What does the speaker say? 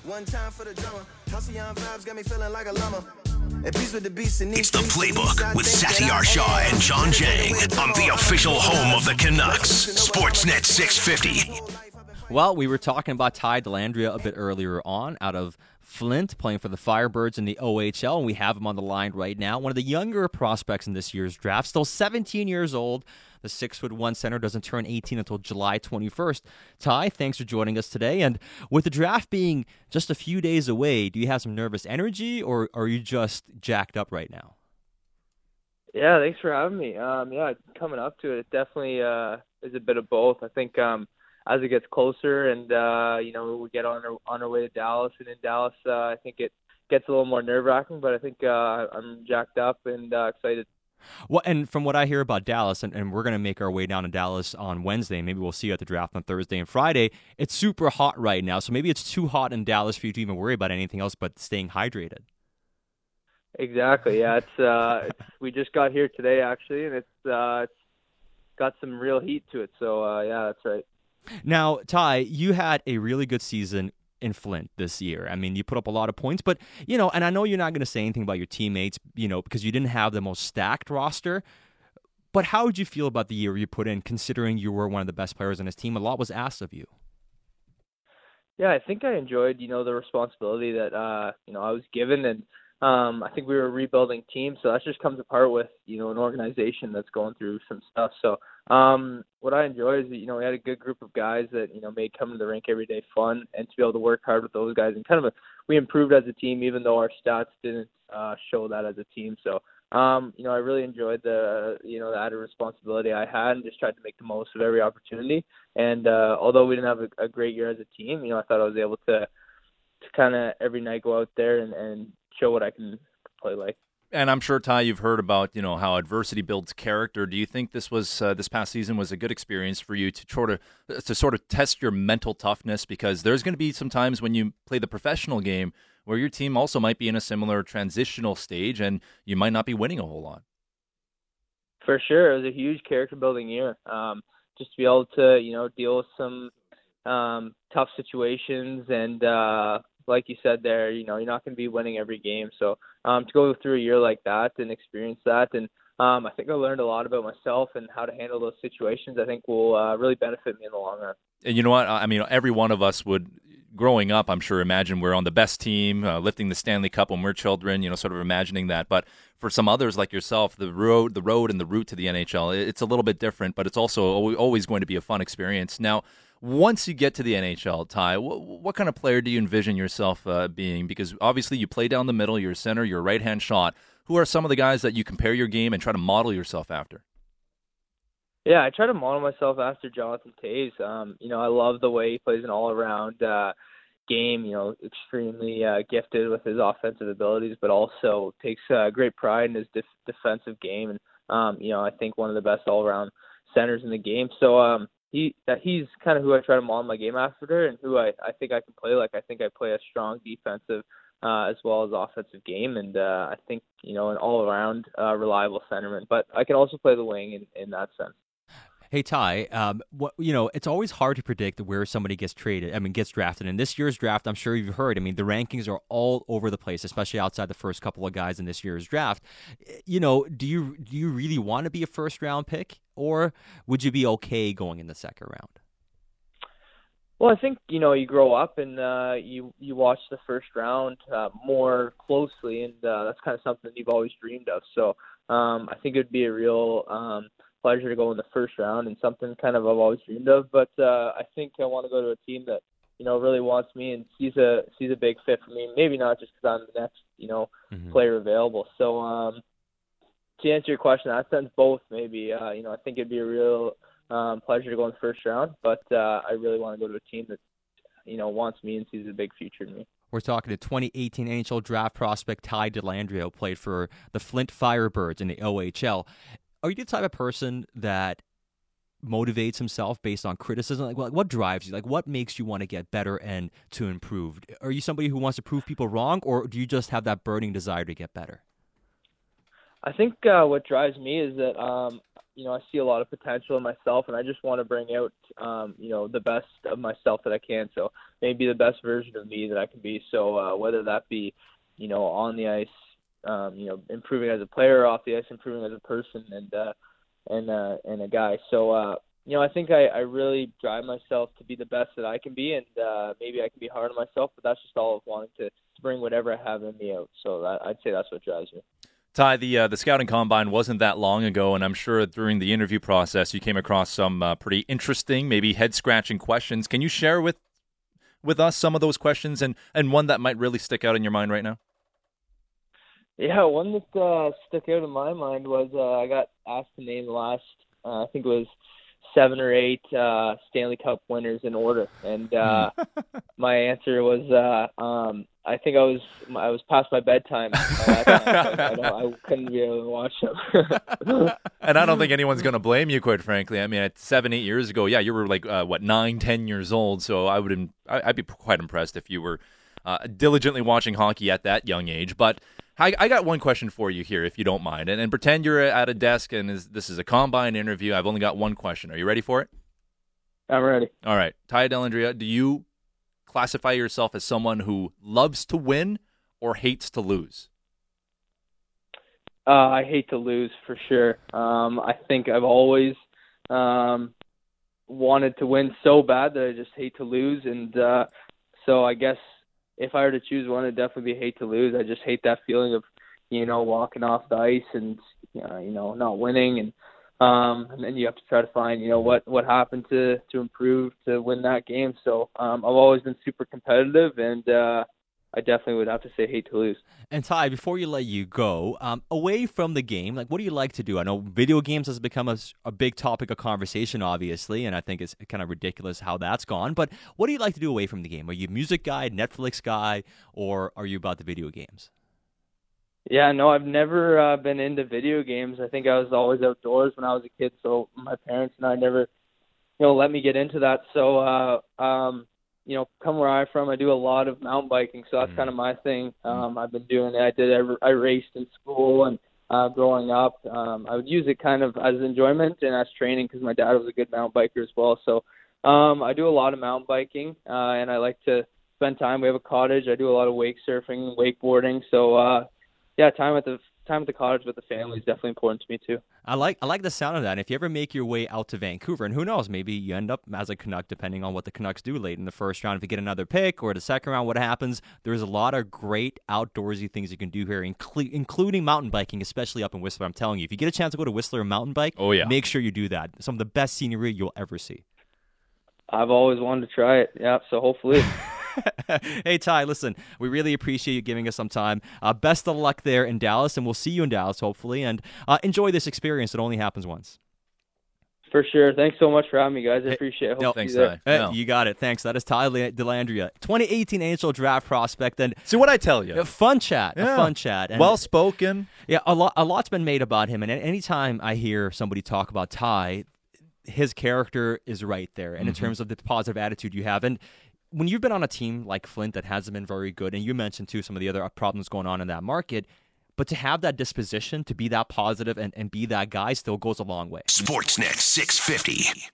One time for the drummer. Halcyon vibes got me feeling like a llama. It's the Playbook with Satyar Shah and John Jang on the official home of the Canucks, Sportsnet 650. Well, we were talking about Ty Dellandrea a bit earlier on out of Flint, playing for the Firebirds in the OHL, and we have him on the line right now. One of the younger prospects in this year's draft, still 17 years old. The 6'1" center doesn't turn 18 until July 21st. Ty, thanks for joining us today. And with the draft being just a few days away, do you have some nervous energy, or are you just jacked up right now? Yeah, thanks for having me. Coming up to it, it definitely is a bit of both. I think as it gets closer and, we get on our way to Dallas. And in Dallas, I think it gets a little more nerve-wracking, but I think I'm jacked up and excited. Well, and from what I hear about Dallas, and we're going to make our way down to Dallas on Wednesday, maybe we'll see you at the draft on Thursday and Friday, it's super hot right now, so maybe it's too hot in Dallas for you to even worry about anything else but staying hydrated. Exactly, yeah. It's we just got here today, actually, and it's got some real heat to it, so yeah, that's right. Now, Ty, you had a really good season in Flint this year. I mean, you put up a lot of points, but, and I know you're not going to say anything about your teammates, because you didn't have the most stacked roster, but how would you feel about the year you put in, considering you were one of the best players on his team? A lot was asked of you. Yeah, I think I enjoyed, the responsibility that, I was given, and I think we were a rebuilding team, so that just comes apart with, an organization that's going through some stuff. So what I enjoy is that, we had a good group of guys that, made coming to the rink every day fun, and to be able to work hard with those guys. And we improved as a team, even though our stats didn't show that as a team. So, I really enjoyed the added responsibility I had and just tried to make the most of every opportunity. And although we didn't have a great year as a team, I thought I was able to kind of every night go out there and show what I can play like. And I'm sure, Ty, you've heard about how adversity builds character. Do you think this past season was a good experience for you to sort of test your mental toughness? Because there's going to be some times when you play the professional game where your team also might be in a similar transitional stage and you might not be winning a whole lot. For sure, it was a huge character building year. Just to be able to deal with some tough situations and. Like you said there, you're not going to be winning every game. So to go through a year like that and experience that, and I think I learned a lot about myself and how to handle those situations, I think will really benefit me in the long run. And you know what? I mean, every one of us would, growing up, I'm sure, imagine we're on the best team, lifting the Stanley Cup when we're children, sort of imagining that. But for some others like yourself, the road and the route to the NHL, it's a little bit different, but it's also always going to be a fun experience. Now, once you get to the NHL, Ty, what kind of player do you envision yourself being? Because obviously you play down the middle, you're a center, you're a right-hand shot. Who are some of the guys that you compare your game and try to model yourself after? Yeah, I try to model myself after Jonathan Toews. I love the way he plays an all-around game, extremely gifted with his offensive abilities, but also takes great pride in his defensive game. And, I think one of the best all-around centers in the game. So, he's kind of who I try to model my game after, and who I think I can play like. I think I play a strong defensive as well as offensive game, and I think an all-around reliable centerman. But I can also play the wing in that sense. Hey, Ty, it's always hard to predict where somebody gets drafted. In this year's draft, I'm sure you've heard, the rankings are all over the place, especially outside the first couple of guys in this year's draft. Do you really want to be a first-round pick, or would you be okay going in the second round? Well, I think, you grow up and you watch the first round more closely, and that's kind of something you've always dreamed of. So I think it would be a real pleasure to go in the first round, and something kind of I've always dreamed of. But I think I want to go to a team that really wants me and sees a big fit for me. Maybe not just because I'm the next player available. So to answer your question, in that sense, both maybe. I think it'd be a real pleasure to go in the first round, but I really want to go to a team that wants me and sees a big future in me. We're talking to 2018 NHL draft prospect Ty Dellandrea, who played for the Flint Firebirds in the OHL. Are you the type of person that motivates himself based on criticism? Like, what drives you? Like, what makes you want to get better and to improve? Are you somebody who wants to prove people wrong, or do you just have that burning desire to get better? I think what drives me is that, I see a lot of potential in myself, and I just want to bring out, the best of myself that I can. So maybe the best version of me that I can be. So whether that be, on the ice, improving as a player, off the ice, improving as a person and a guy. So, I think I really drive myself to be the best that I can be, and maybe I can be hard on myself, but that's just all of wanting to bring whatever I have in me out. So I'd say that's what drives me. Ty, the scouting combine wasn't that long ago, and I'm sure during the interview process you came across some pretty interesting, maybe head-scratching questions. Can you share with us some of those questions and one that might really stick out in your mind right now? Yeah, one that stuck out in my mind was I got asked to name the last, I think it was 7 or 8 Stanley Cup winners in order, and my answer was I think I was past my bedtime at that time. I couldn't be able to watch them. And I don't think anyone's going to blame you, quite frankly. I mean, at 7, 8 years ago, yeah, you were like 9, 10 years old. So I'd be quite impressed if you were diligently watching hockey at that young age. But I got one question for you here, if you don't mind. And pretend you're at a desk and this is a combine interview. I've only got one question. Are you ready for it? I'm ready. All right. Ty Dellandrea, do you classify yourself as someone who loves to win or hates to lose? I hate to lose for sure. I think I've always wanted to win so bad that I just hate to lose. And so I guess if I were to choose one, it'd definitely be hate to lose. I just hate that feeling of, walking off the ice and, not winning. And then you have to try to find, what happened to improve to win that game. So I've always been super competitive, and I definitely would have to say hate to lose. And Ty, before you let you go, away from the game, like what do you like to do? I know video games has become a big topic of conversation, obviously, and I think it's kind of ridiculous how that's gone. But what do you like to do away from the game? Are you a music guy, Netflix guy, or are you about the video games? Yeah, no, I've never been into video games. I think I was always outdoors when I was a kid, so my parents and I never, let me get into that. So, come where I'm from, I do a lot of mountain biking, so that's kind of my thing. I've been doing it. I raced in school and growing up. I would use it kind of as enjoyment and as training because my dad was a good mountain biker as well. So I do a lot of mountain biking, and I like to spend time. We have a cottage. I do a lot of wake surfing, wakeboarding. So, time at the cottage with the family is definitely important to me too. I like the sound of that. And if you ever make your way out to Vancouver, and who knows, maybe you end up as a Canuck, depending on what the Canucks do late in the first round. If you get another pick or the second round, what happens? There's a lot of great outdoorsy things you can do here, including mountain biking, especially up in Whistler. I'm telling you, if you get a chance to go to Whistler and mountain bike, make sure you do that. Some of the best scenery you'll ever see. I've always wanted to try it. Yeah, so hopefully. Hey, Ty, listen, we really appreciate you giving us some time. Best of luck there in Dallas, and we'll see you in Dallas, hopefully, and enjoy this experience. It only happens once. For sure. Thanks so much for having me, guys. I appreciate it. Thanks, Ty. You got it. Thanks. That is Ty Dellandrea, 2018 NHL Draft prospect. And see what I tell you. A fun chat. And, well-spoken. Yeah, a lot's been made about him, and anytime I hear somebody talk about Ty, his character is right there, and in terms of the positive attitude you have. And when you've been on a team like Flint that hasn't been very good, and you mentioned, too, some of the other problems going on in that market, but to have that disposition, to be that positive and be that guy still goes a long way. Sportsnet 650.